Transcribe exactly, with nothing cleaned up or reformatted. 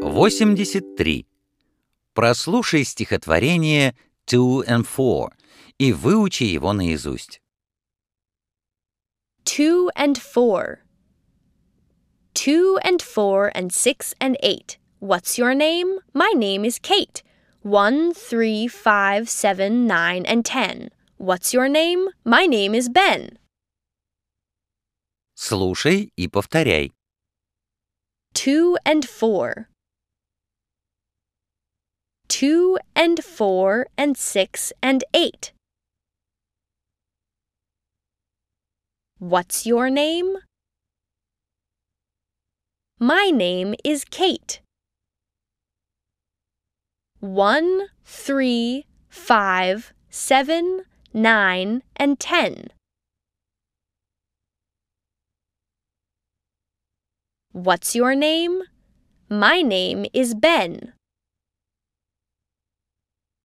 восемьдесят три. Прослушай стихотворение two and four и выучи его наизусть. Two and four. Two and four and six and eight. What's your name? My name is Kate. One, three, five, seven, nine, and ten. What's your name? My name is Ben. Слушай и повторяй. Two and four. Two and four and six and eight. What's your name? My name is Kate. One, three, five, seven, nine, and ten. What's your name? My name is Ben.